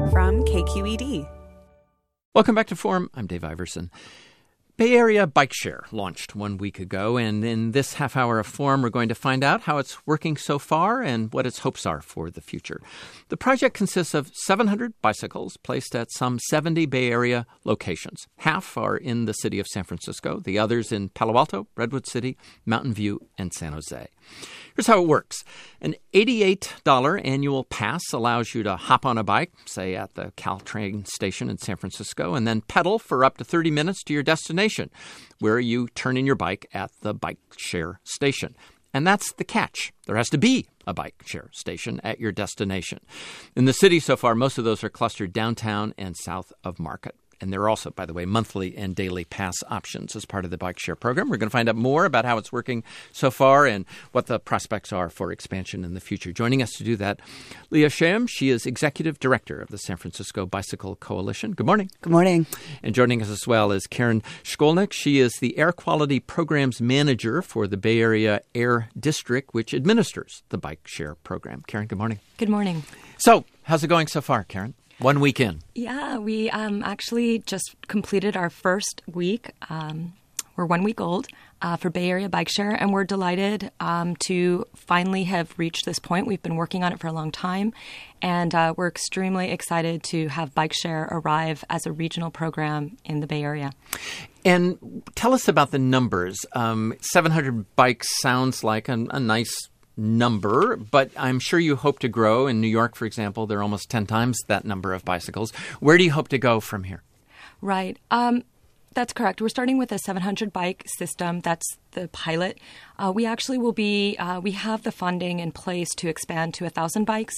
from KQED. Welcome back to Forum. I'm Dave Iverson. Bay Area Bike Share launched 1 week ago, and in this half hour of Forum, we're going to find out how it's working so far and what its hopes are for the future. The project consists of 700 bicycles placed at some 70 Bay Area locations. Half are in the city of San Francisco, the others in Palo Alto, Redwood City, Mountain View, and San Jose. Here's how it works. An $88 annual pass allows you to hop on a bike, say at the Caltrain station in San Francisco, and then pedal for up to 30 minutes to your destination, where you turn in your bike at the bike share station. And that's the catch. There has to be a bike share station at your destination. In the city so far, most of those are clustered downtown and south of Market. And there are also, by the way, monthly and daily pass options as part of the bike share program. We're going to find out more about how it's working so far and what the prospects are for expansion in the future. Joining us to do that, Leah Shem. She is Executive Director of the San Francisco Bicycle Coalition. Good morning. Good morning. And joining us as well is Karen Shkolnick. She is the Air Quality Programs Manager for the Bay Area Air District, which administers the bike share program. Karen, good morning. Good morning. So, how's it going so far, Karen? 1 week in. Yeah, we actually just completed our first week. We're 1 week old for Bay Area Bike Share, and we're delighted to finally have reached this point. We've been working on it for a long time, and we're extremely excited to have Bike Share arrive as a regional program in the Bay Area. And tell us about the numbers. 700 bikes sounds like a nice number, but I'm sure you hope to grow. In New York, for example, there are almost 10 times that number of bicycles. Where do you hope to go from here? Right. That's correct. We're starting with a 700 bike system. That's the pilot. We actually will be, we have the funding in place to expand to 1,000 bikes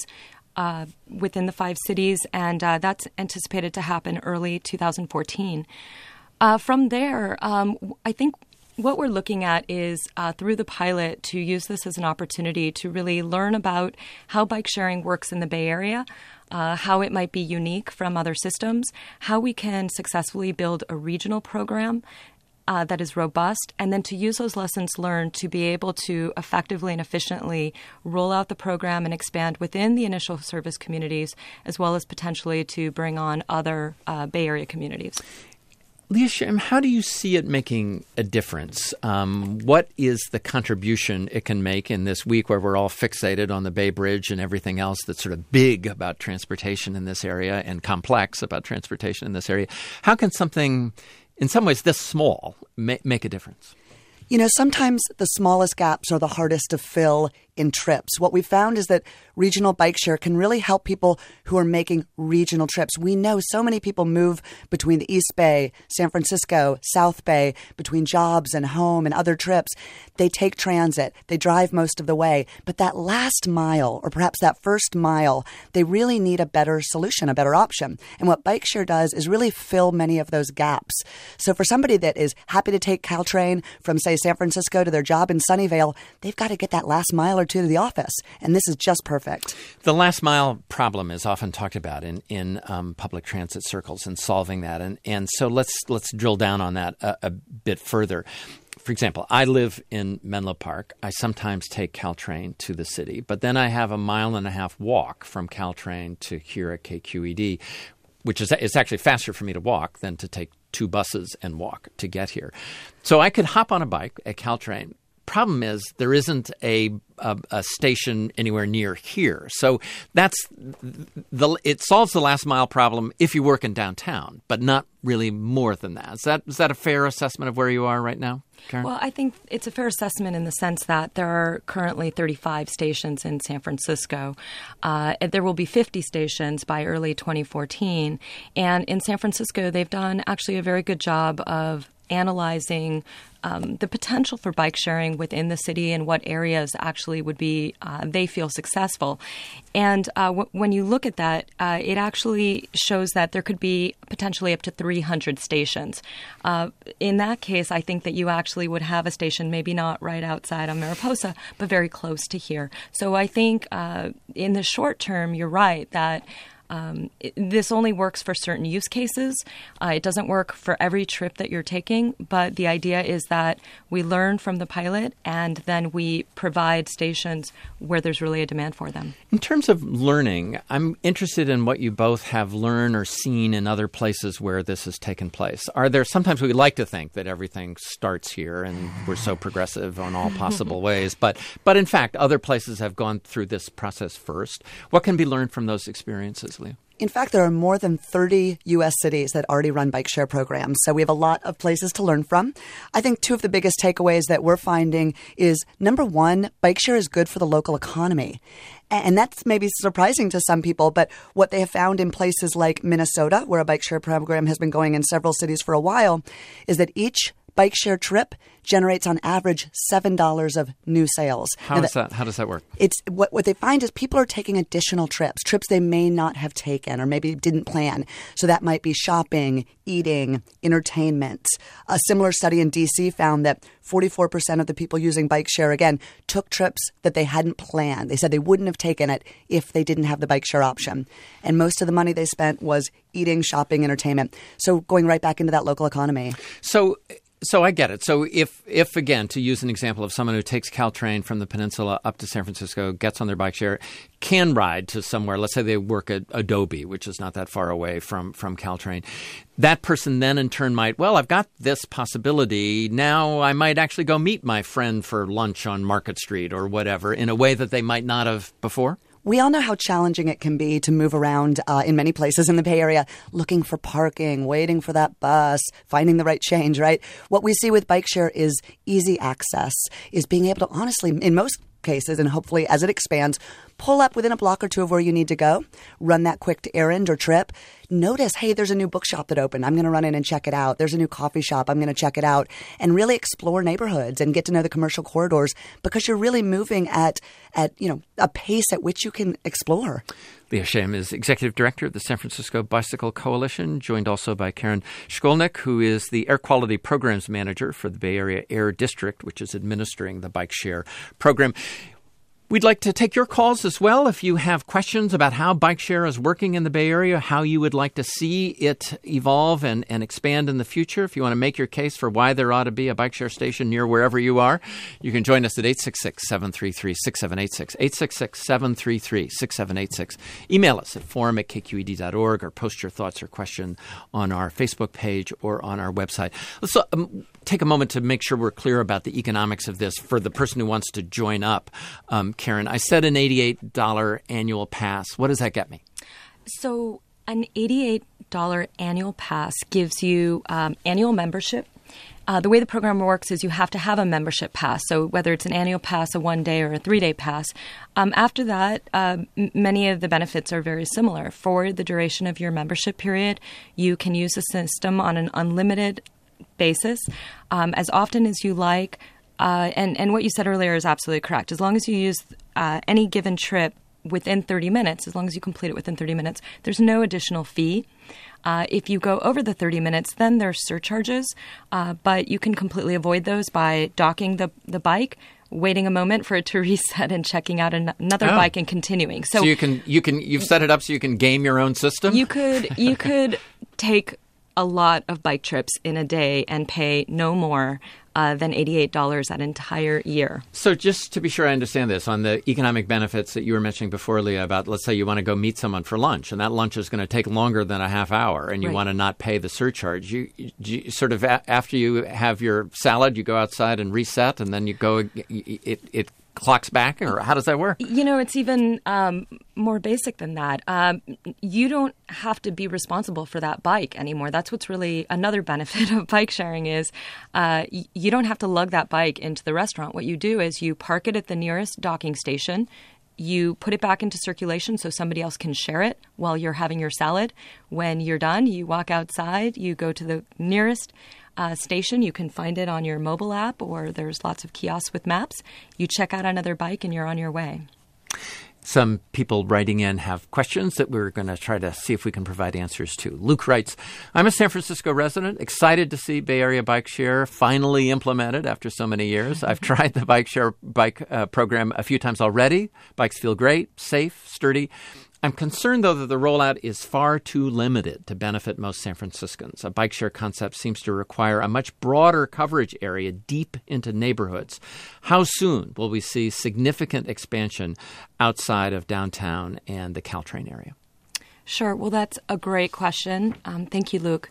within the 5 cities, and that's anticipated to happen early 2014. From there, I think what we're looking at is through the pilot to use this as an opportunity to really learn about how bike sharing works in the Bay Area, how it might be unique from other systems, how we can successfully build a regional program that is robust, and then to use those lessons learned to be able to effectively and efficiently roll out the program and expand within the initial service communities, as well as potentially to bring on other Bay Area communities. Leah Shem, how do you see it making a difference? What is the contribution it can make in this week where we're all fixated on the Bay Bridge and everything else that's sort of big about transportation in this area and complex about transportation in this area? How can something, in some ways this small, make a difference? You know, sometimes the smallest gaps are the hardest to fill in trips. What we found is that regional bike share can really help people who are making regional trips. We know so many people move between the East Bay, San Francisco, South Bay, between jobs and home and other trips. They take transit. They drive most of the way. But that last mile, or perhaps that first mile, they really need a better solution, a better option. And what bike share does is really fill many of those gaps. So for somebody that is happy to take Caltrain from, say, San Francisco to their job in Sunnyvale, they've got to get that last mile or two to the office. And this is just perfect. The last mile problem is often talked about in public transit circles and solving that. And so let's drill down on that a bit further. For example, I live in Menlo Park. I sometimes take Caltrain to the city, but then I have a 1.5 mile walk from Caltrain to here at KQED, which is it's actually faster for me to walk than to take 2 buses and walk to get here. So I could hop on a bike at Caltrain. Problem is there isn't a station anywhere near here. So it solves the last mile problem if you work in downtown, but not really more than that. Is that a fair assessment of where you are right now, Karen? Well, I think it's a fair assessment in the sense that there are currently 35 stations in San Francisco. There will be 50 stations by early 2014. And in San Francisco, they've done actually a very good job of analyzing the potential for bike sharing within the city and what areas actually would be, they feel successful. And when you look at that, it actually shows that there could be potentially up to 300 stations. In that case, I think that you actually would have a station maybe not right outside on Mariposa, but very close to here. So I think in the short term, you're right that This only works for certain use cases. It doesn't work for every trip that you're taking, but the idea is that we learn from the pilot and then we provide stations where there's really a demand for them. In terms of learning, I'm interested in what you both have learned or seen in other places where this has taken place. Are there, sometimes we like to think that everything starts here and we're so progressive on all possible ways, but in fact, other places have gone through this process first. What can be learned from those experiences, Leah? In fact, there are more than 30 U.S. cities that already run bike share programs, so we have a lot of places to learn from. I think two of the biggest takeaways that we're finding is, number one, bike share is good for the local economy. And that's maybe surprising to some people, but what they have found in places like Minnesota, where a bike share program has been going in several cities for a while, is that each bike share trip generates on average $7 of new sales. How does that work? It's what they find is people are taking additional trips they may not have taken or maybe didn't plan. So that might be shopping, eating, entertainment. A similar study in D.C. found that 44% of the people using bike share, again, took trips that they hadn't planned. They said they wouldn't have taken it if they didn't have the bike share option. And most of the money they spent was eating, shopping, entertainment. So going right back into that local economy. So I get it. So if again, to use an example of someone who takes Caltrain from the peninsula up to San Francisco, gets on their bike share, can ride to somewhere, let's say they work at Adobe, which is not that far away from Caltrain, that person then in turn might, well, I've got this possibility. Now I might actually go meet my friend for lunch on Market Street or whatever in a way that they might not have before. We all know how challenging it can be to move around in many places in the Bay Area, looking for parking, waiting for that bus, finding the right change, right? What we see with bike share is easy access, is being able to honestly, in most cases, and hopefully as it expands, pull up within a block or two of where you need to go, run that quick errand or trip. Notice, hey, there's a new bookshop that opened. I'm going to run in and check it out. There's a new coffee shop. I'm going to check it out and really explore neighborhoods and get to know the commercial corridors because you're really moving at a pace at which you can explore. Leah Schaim is Executive Director of the San Francisco Bicycle Coalition, joined also by Karen Shkolnick, who is the Air Quality Programs Manager for the Bay Area Air District, which is administering the bike share program. We'd like to take your calls as well. If you have questions about how bike share is working in the Bay Area, how you would like to see it evolve and expand in the future, if you want to make your case for why there ought to be a bike share station near wherever you are, you can join us at 866-733-6786, 866-733-6786. Email us at forum@kqed.org or post your thoughts or question on our Facebook page or on our website. Let's take a moment to make sure we're clear about the economics of this for the person who wants to join up. Karen, I said an $88 annual pass. What does that get me? So an $88 annual pass gives you annual membership. The way the program works is you have to have a membership pass. So whether it's an annual pass, a 1-day or a 3-day pass, after that, many of the benefits are very similar. For the duration of your membership period, you can use the system on an unlimited basis as often as you like. And what you said earlier is absolutely correct. As long as you use any given trip within 30 minutes, as long as you complete it within 30 minutes, there's no additional fee. If you go over the 30 minutes, then there's surcharges, but you can completely avoid those by docking the bike, waiting a moment for it to reset and checking out another bike and continuing. So you've set it up so you can game your own system? You could take a lot of bike trips in a day and pay no more than $88 that entire year. So just to be sure I understand this, on the economic benefits that you were mentioning before, Leah, about let's say you want to go meet someone for lunch, and that lunch is going to take longer than a half hour, and you want to not pay the surcharge. You sort of, after you have your salad, you go outside and reset, and then you go, it clocks back, or how does that work? It's even more basic than that. You don't have to be responsible for that bike anymore. That's what's really another benefit of bike sharing is you don't have to lug that bike into the restaurant. What you do is you park it at the nearest docking station. You put it back into circulation so somebody else can share it while you're having your salad. When you're done, you walk outside, you go to the nearest station. You can find it on your mobile app, or there's lots of kiosks with maps. You check out another bike and you're on your way. Some people writing in have questions that we're going to try to see if we can provide answers to. Luke writes, I'm a San Francisco resident, excited to see Bay Area Bike Share finally implemented after so many years. I've tried the bike program a few times already. Bikes feel great, safe, sturdy. I'm concerned, though, that the rollout is far too limited to benefit most San Franciscans. A bike share concept seems to require a much broader coverage area deep into neighborhoods. How soon will we see significant expansion outside of downtown and the Caltrain area? Sure. Well, that's a great question. Thank you, Luke.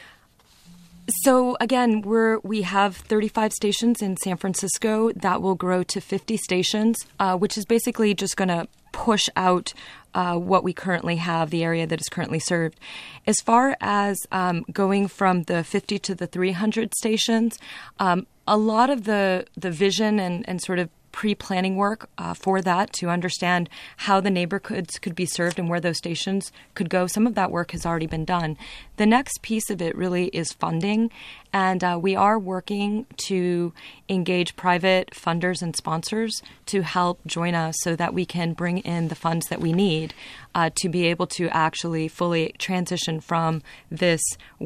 So again, we have 35 stations in San Francisco. That will grow to 50 stations, which is basically just going to push out what we currently have, the area that is currently served. As far as going from the 50 to the 300 stations, a lot of the vision and sort of pre-planning work for that to understand how the neighborhoods could be served and where those stations could go. Some of that work has already been done. The next piece of it really is funding, and we are working to engage private funders and sponsors to help join us so that we can bring in the funds that we need to be able to actually fully transition from this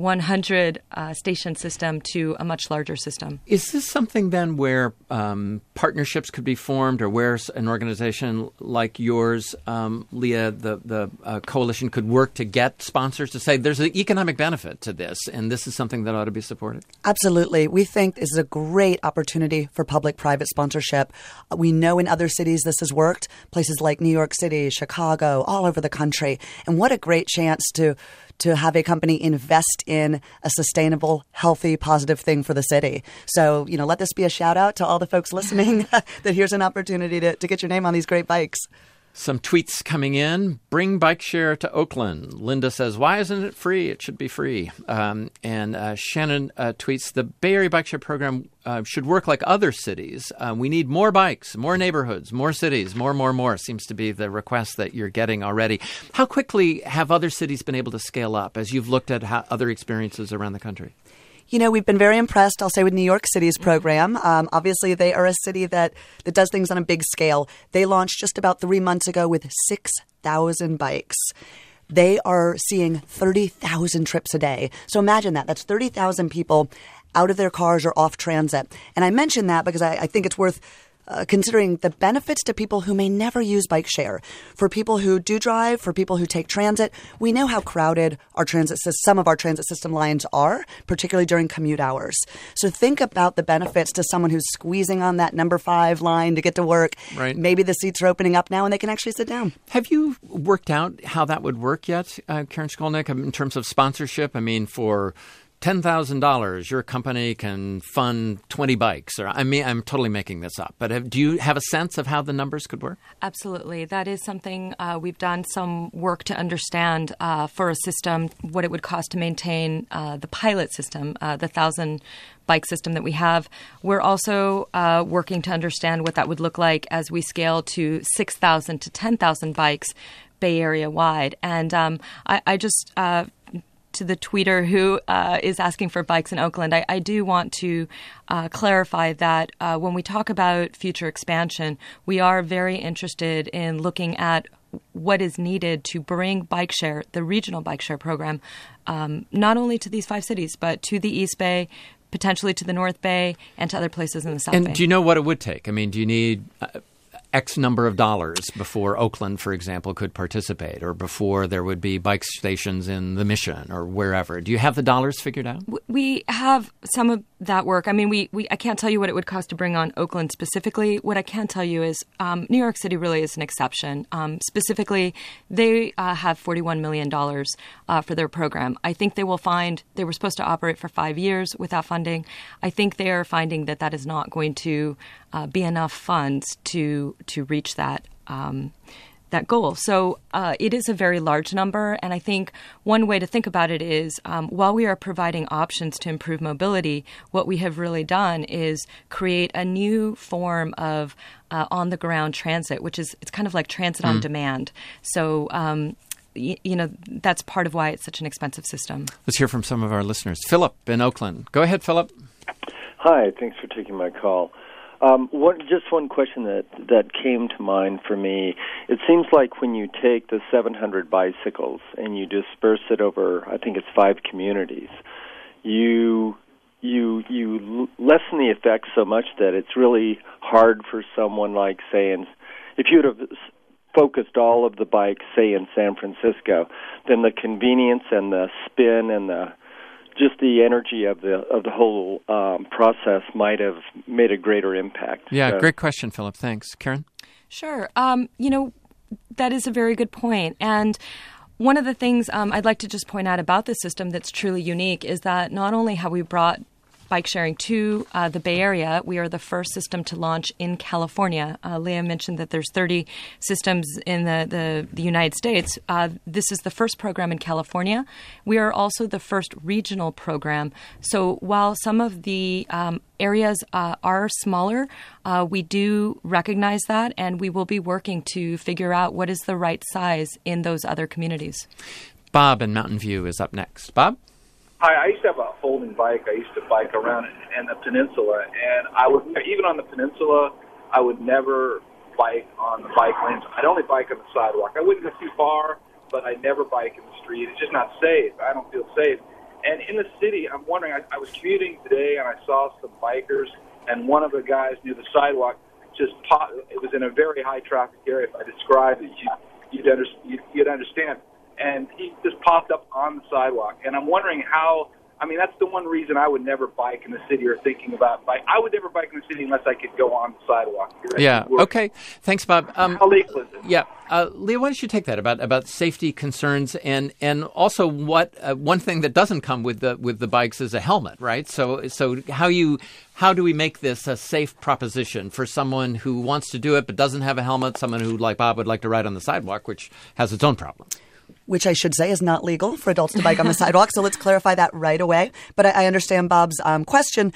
100 station system to a much larger system. Is this something then where partnerships could be formed, or where an organization like yours, Leah, the coalition, could work to get sponsors to say there's an economic benefit to this and this is something that ought to be supported? Absolutely. We think this is a great opportunity for public-private sponsorship. We know in other cities this has worked, places like New York City, Chicago, all over the country. And what a great chance to have a company invest in a sustainable, healthy, positive thing for the city. So, let this be a shout out to all the folks listening that here's an opportunity to get your name on these great bikes. Some tweets coming in. Bring bike share to Oakland. Linda says, why isn't it free? It should be free. And Shannon tweets, the Bay Area Bike Share Program should work like other cities. We need more bikes, more neighborhoods, more cities, more seems to be the request that you're getting already. How quickly have other cities been able to scale up as you've looked at other experiences around the country? We've been very impressed, I'll say, with New York City's program. Obviously, they are a city that does things on a big scale. They launched just about 3 months ago with 6,000 bikes. They are seeing 30,000 trips a day. So imagine that. That's 30,000 people out of their cars or off transit. And I mention that because I think it's worth considering the benefits to people who may never use bike share. For people who do drive, for people who take transit, we know how crowded some of our transit system lines are, particularly during commute hours. So think about the benefits to someone who's squeezing on that number 5 line to get to work. Right. Maybe the seats are opening up now and they can actually sit down. Have you worked out how that would work yet, Karen Skolnick, in terms of sponsorship? I mean, for $10,000, your company can fund 20 bikes. I'm totally making this up. But do you have a sense of how the numbers could work? Absolutely. That is something we've done some work to understand for a system, what it would cost to maintain the pilot system, the 1,000 bike system that we have. We're also working to understand what that would look like as we scale to 6,000 to 10,000 bikes Bay Area wide. And I just to the tweeter who is asking for bikes in Oakland, I do want to clarify that when we talk about future expansion, we are very interested in looking at what is needed to bring bike share, the regional bike share program, not only to these 5 cities, but to the East Bay, potentially to the North Bay, and to other places in the South Bay. And do you know what it would take? I mean, do you need X number of dollars before Oakland, for example, could participate, or before there would be bike stations in the Mission or wherever? Do you have the dollars figured out? We have some of that work. I mean, I can't tell you what it would cost to bring on Oakland specifically. What I can tell you is New York City really is an exception. Specifically, they have $41 million for their program. I think they will find they were supposed to operate for 5 years without funding. I think they are finding that is not going to be enough funds to reach that goal. So it is a very large number, and I think one way to think about it is while we are providing options to improve mobility, what we have really done is create a new form of on-the-ground transit, which is it's kind of like transit on demand. So that's part of why it's such an expensive system. Let's hear from some of our listeners. Philip in Oakland. Go ahead, Philip. Hi, thanks for taking my call. Just one question that came to mind for me. It seems like when you take the 700 bicycles and you disperse it over, I think it's 5 communities, you lessen the effect so much that it's really hard for someone like, say, if you would have focused all of the bikes, say, in San Francisco, then the convenience and the spin and just the energy of the whole process might have made a greater impact. Yeah, So, great question, Philip. Thanks. Karen? Sure. That is a very good point. And one of the things I'd like to just point out about this system that's truly unique is that not only have we brought bike sharing to the Bay Area, we are the first system to launch in California. Leah mentioned that there's 30 systems in the United States. This is the first program in California. We are also the first regional program. So while some of the areas are smaller, we do recognize that, and we will be working to figure out what is the right size in those other communities. Bob in Mountain View is up next. Bob? Hi, I used to have a folding bike. I used to bike around in the peninsula, and even on the peninsula, I would never bike on the bike lanes. I'd only bike on the sidewalk. I wouldn't go too far, but I'd never bike in the street. It's just not safe. I don't feel safe. And in the city, I'm wondering, I was commuting today, and I saw some bikers, and one of the guys near the sidewalk just popped. It was in a very high-traffic area. If I described it, you'd understand. And he just popped up on the sidewalk. And I'm wondering that's the one reason I would never bike in the city or thinking about bike. I would never bike in the city unless I could go on the sidewalk. Yeah, okay. Thanks, Bob. How legal is it? Yeah. Leah, why don't you take that about safety concerns and also what one thing that doesn't come with the bikes is a helmet, right? So how do we make this a safe proposition for someone who wants to do it but doesn't have a helmet, someone who, like Bob, would like to ride on the sidewalk, which has its own problems? Which I should say is not legal for adults to bike on the sidewalk. So let's clarify that right away. But I understand Bob's question.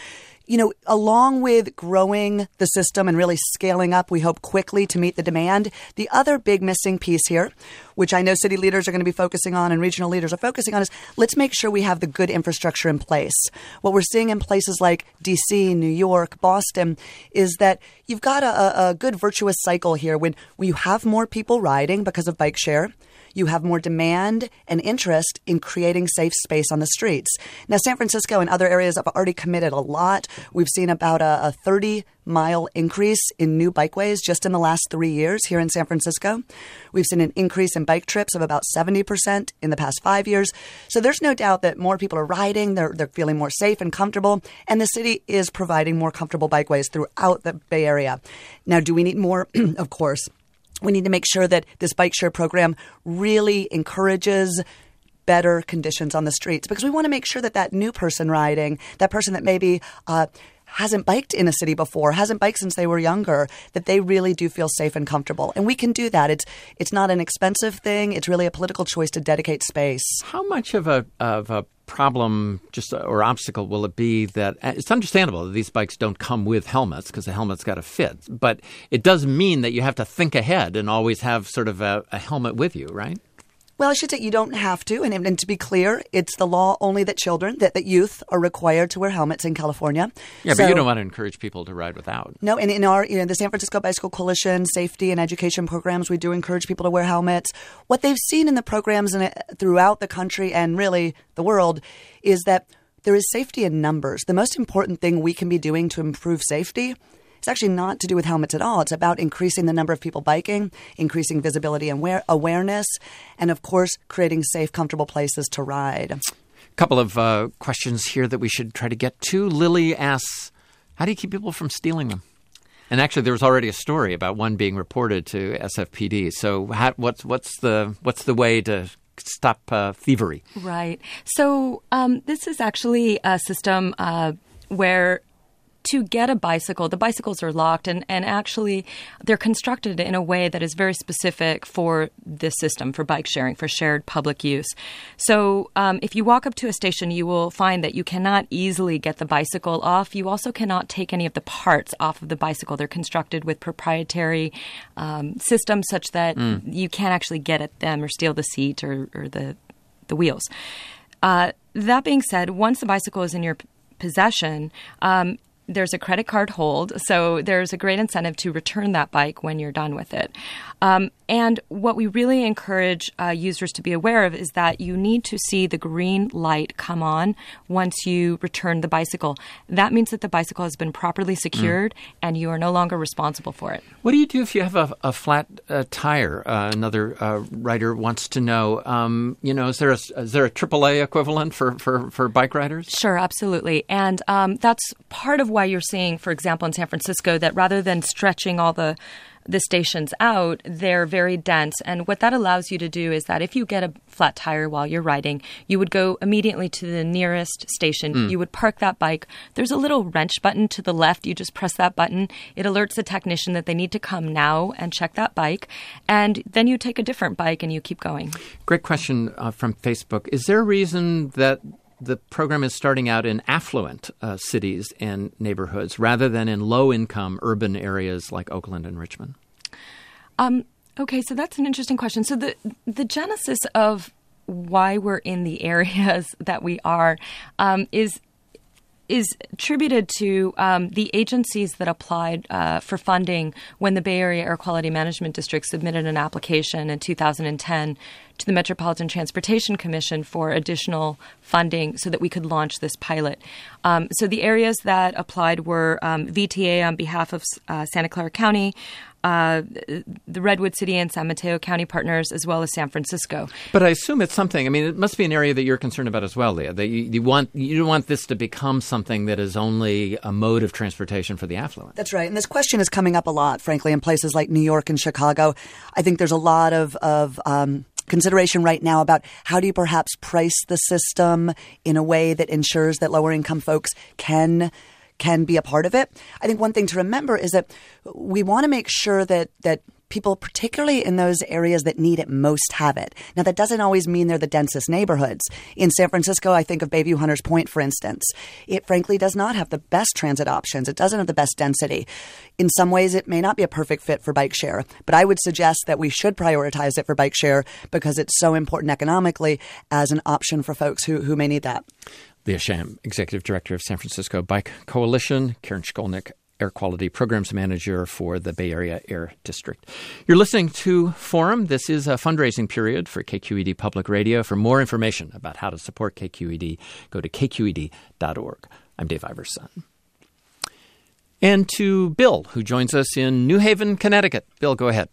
Along with growing the system and really scaling up, we hope quickly to meet the demand, the other big missing piece here, which I know city leaders are going to be focusing on and regional leaders are focusing on, is let's make sure we have the good infrastructure in place. What we're seeing in places like D.C., New York, Boston, is that you've got a good virtuous cycle here. When you have more people riding because of bike share, you have more demand and interest in creating safe space on the streets. Now, San Francisco and other areas have already committed a lot. We've seen about a 30-mile increase in new bikeways just in the last 3 years here in San Francisco. We've seen an increase in bike trips of about 70% in the past 5 years. So there's no doubt that more people are riding, they're feeling more safe and comfortable, and the city is providing more comfortable bikeways throughout the Bay Area. Now, do we need more? Of course. We need to make sure that this bike share program really encourages better conditions on the streets, because we want to make sure that new person riding, that person that maybe hasn't biked in a city before, hasn't biked since they were younger, that they really do feel safe and comfortable. And we can do that. It's not an expensive thing. It's really a political choice to dedicate space. How much of a problem or obstacle will it be that it's understandable that these bikes don't come with helmets because the helmet's got to fit, but it does mean that you have to think ahead and always have sort of a helmet with you, right? Well, I should say you don't have to. And to be clear, it's the law only that that youth are required to wear helmets in California. Yeah, but you don't want to encourage people to ride without. No, and in our, the San Francisco Bicycle Coalition safety and education programs, we do encourage people to wear helmets. What they've seen in the programs throughout the country and really the world is that there is safety in numbers. The most important thing we can be doing to improve safety, it's actually not to do with helmets at all. It's about increasing the number of people biking, increasing visibility and awareness, and, of course, creating safe, comfortable places to ride. A couple of questions here that we should try to get to. Lily asks, how do you keep people from stealing them? And actually, there was already a story about one being reported to SFPD. So what's the way to stop thievery? Right. So this is actually a system where to get a bicycle, the bicycles are locked and actually they're constructed in a way that is very specific for this system, for bike sharing, for shared public use. So if you walk up to a station, you will find that you cannot easily get the bicycle off. You also cannot take any of the parts off of the bicycle. They're constructed with proprietary systems such that you can't actually get at them or steal the seat or the wheels. That being said, once the bicycle is in your possession, there's a credit card hold, so there's a great incentive to return that bike when you're done with it. And what we really encourage users to be aware of is that you need to see the green light come on once you return the bicycle. That means that the bicycle has been properly secured and you are no longer responsible for it. What do you do if you have a flat tire? Another writer wants to know, is there a AAA equivalent for bike riders? Sure, absolutely. And that's part of why you're seeing, for example, in San Francisco, that rather than stretching all the stations out, they're very dense. And what that allows you to do is that if you get a flat tire while you're riding, you would go immediately to the nearest station. You would park that bike. There's a little wrench button to the left. You just press that button. It alerts the technician that they need to come now and check that bike. And then you take a different bike and you keep going. Great question from Facebook. Is there a reason that the program is starting out in affluent cities and neighborhoods rather than in low-income urban areas like Oakland and Richmond? Okay, so that's an interesting question. So the genesis of why we're in the areas that we are is attributed to the agencies that applied for funding when the Bay Area Air Quality Management District submitted an application in 2010 to the Metropolitan Transportation Commission for additional funding so that we could launch this pilot. So the areas that applied were VTA on behalf of Santa Clara County, the Redwood City and San Mateo County partners, as well as San Francisco. But I assume it's something. I mean, it must be an area that you're concerned about as well, Leah. That you don't want this to become something that is only a mode of transportation for the affluent. That's right. And this question is coming up a lot, frankly, in places like New York and Chicago. I think there's a lot of consideration right now about how do you perhaps price the system in a way that ensures that lower income folks can be a part of it. I think one thing to remember is that we want to make sure that people, particularly in those areas that need it most, have it. Now, that doesn't always mean they're the densest neighborhoods. In San Francisco, I think of Bayview Hunters Point, for instance. It frankly does not have the best transit options. It doesn't have the best density. In some ways, it may not be a perfect fit for bike share, but I would suggest that we should prioritize it for bike share because it's so important economically as an option for folks who may need that. Leah Sham, Executive Director of San Francisco Bike Coalition, Karen Shkolnick, Air Quality Programs Manager for the Bay Area Air District. You're listening to Forum. This is a fundraising period for KQED Public Radio. For more information about how to support KQED, go to kqed.org. I'm Dave Iverson. And to Bill, who joins us in New Haven, Connecticut. Bill, go ahead.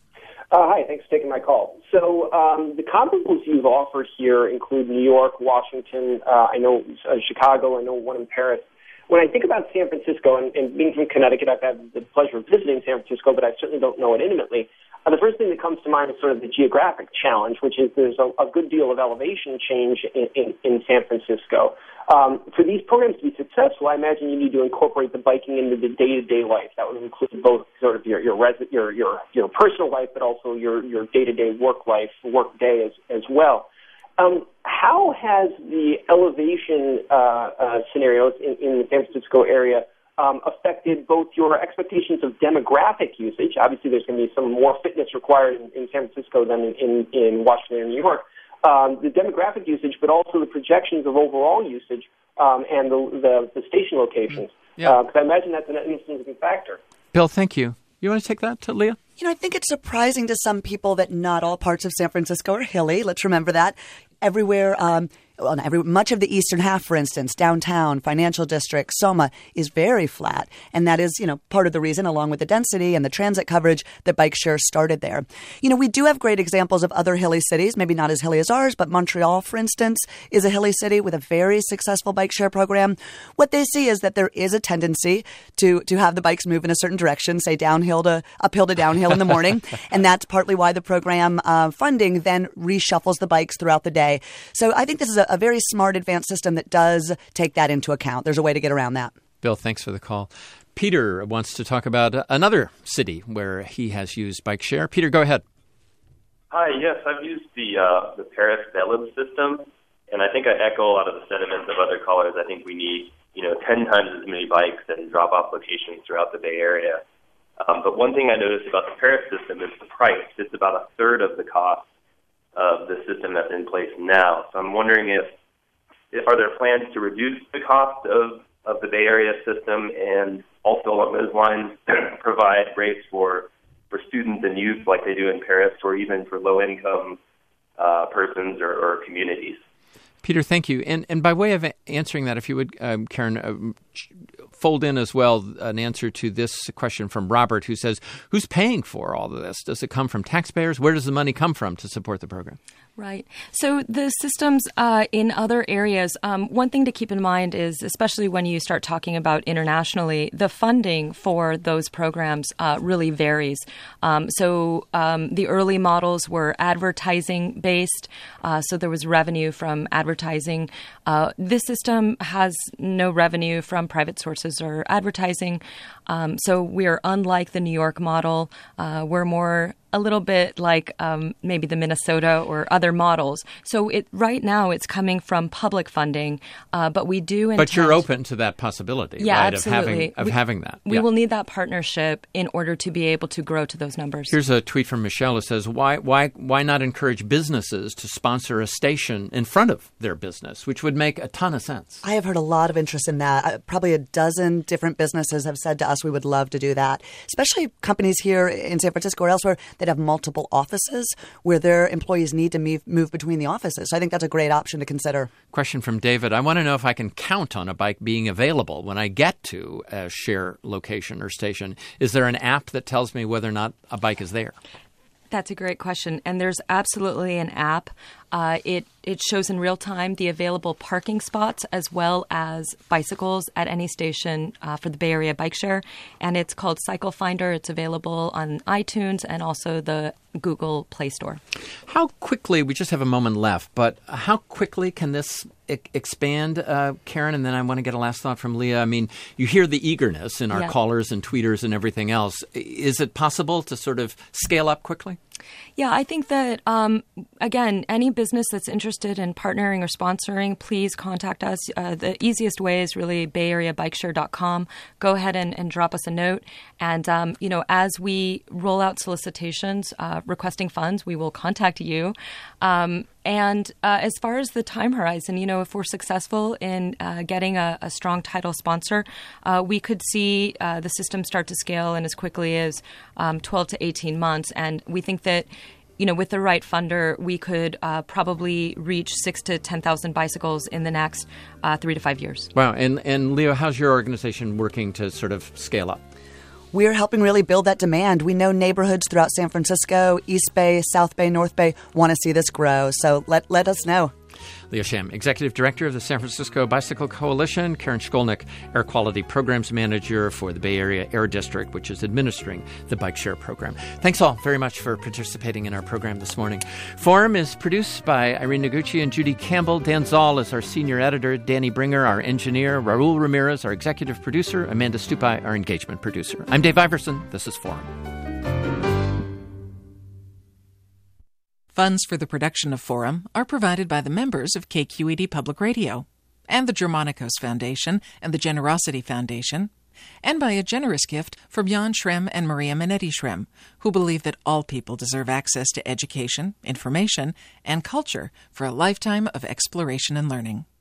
Hi, thanks for taking my call. So the comparables you've offered here include New York, Washington, I know Chicago, I know one in Paris. When I think about San Francisco, and being from Connecticut, I've had the pleasure of visiting San Francisco, but I certainly don't know it intimately. The first thing that comes to mind is sort of the geographic challenge, which is there's a good deal of elevation change in San Francisco. For these programs to be successful, I imagine you need to incorporate the biking into the day-to-day life. That would include both sort of your personal life, but also your day-to-day work day as well. How has the elevation scenarios in the San Francisco area affected both your expectations of demographic usage? Obviously, there's going to be some more fitness required in San Francisco than in Washington and New York. The demographic usage, but also the projections of overall usage and the station locations. Because I imagine that's an significant factor. Bill, thank you. You want to take that, Leah? I think it's surprising to some people that not all parts of San Francisco are hilly. Let's remember that. Everywhere, much of the eastern half, for instance, downtown, financial district, Soma, is very flat. And that is, part of the reason, along with the density and the transit coverage, that bike share started there. We do have great examples of other hilly cities, maybe not as hilly as ours, but Montreal, for instance, is a hilly city with a very successful bike share program. What they see is that there is a tendency to have the bikes move in a certain direction, say uphill to downhill in the morning. And that's partly why the program funding then reshuffles the bikes throughout the day. So I think this is a very smart advanced system that does take that into account. There's a way to get around that. Bill, thanks for the call. Peter wants to talk about another city where he has used bike share. Peter, go ahead. Hi, yes, I've used the Paris Velib system, and I think I echo a lot of the sentiments of other callers. I think we need 10 times as many bikes and drop-off locations throughout the Bay Area. But one thing I noticed about the Paris system is the price. It's about a third of the cost of the system that's in place now. So I'm wondering are there plans to reduce the cost of of the Bay Area system, and also along those lines provide rates for students and youth like they do in Paris, or even for low-income persons or communities. Peter, thank you. And by way of answering that, if you would, Karen, fold in as well an answer to this question from Robert, who says, who's paying for all of this? Does it come from taxpayers? Where does the money come from to support the program? Right. So the systems in other areas, one thing to keep in mind is, especially when you start talking about internationally, the funding for those programs really varies. So the early models were advertising based, so there was revenue from advertising. This system has no revenue from private sources or advertising. So we are unlike the New York model. We're more a little bit like maybe the Minnesota or other models. So right now it's coming from public funding, but we do intend... But you're open to that possibility, yeah, right? Absolutely. Of having that. We will need that partnership in order to be able to grow to those numbers. Here's a tweet from Michelle that says, why not encourage businesses to sponsor a station in front of their business, which would make a ton of sense? I have heard a lot of interest in that. Probably a dozen different businesses have said to us we would love to do that, especially companies here in San Francisco or elsewhere that have multiple offices where their employees need to move between the offices. So I think that's a great option to consider. Question from David. I want to know if I can count on a bike being available when I get to a share location or station. Is there an app that tells me whether or not a bike is there? That's a great question. And there's absolutely an app. It shows in real time the available parking spots as well as bicycles at any station for the Bay Area Bike Share. And it's called Cycle Finder. It's available on iTunes and also the Google Play Store. How quickly, we just have a moment left, but how quickly can this expand, Karen? And then I want to get a last thought from Leah. I mean, you hear the eagerness in our callers and tweeters and everything else. Is it possible to sort of scale up quickly? Yeah, I think that, again, any business that's interested in partnering or sponsoring, please contact us. The easiest way is really bayareabikeshare.com. Go ahead and drop us a note. And, as we roll out solicitations requesting funds, we will contact you. And as far as the time horizon, if we're successful in getting a strong title sponsor, we could see the system start to scale in as quickly as 12 to 18 months. And we think that, with the right funder, we could probably reach 6,000 to 10,000 bicycles in the next 3 to 5 years. Wow. And Leo, how's your organization working to sort of scale up? We're helping really build that demand. We know neighborhoods throughout San Francisco, East Bay, South Bay, North Bay want to see this grow. So let us know. Leah Sham, Executive Director of the San Francisco Bicycle Coalition. Karen Skolnick, Air Quality Programs Manager for the Bay Area Air District, which is administering the Bike Share program. Thanks all very much for participating in our program this morning. Forum is produced by Irene Noguchi and Judy Campbell. Dan Zoll is our senior editor. Danny Bringer, our engineer. Raul Ramirez, our executive producer. Amanda Stupai, our engagement producer. I'm Dave Iverson. This is Forum. Funds for the production of Forum are provided by the members of KQED Public Radio and the Germanicos Foundation and the Generosity Foundation, and by a generous gift from Jan Schrem and Maria Minetti Schrem, who believe that all people deserve access to education, information, and culture for a lifetime of exploration and learning.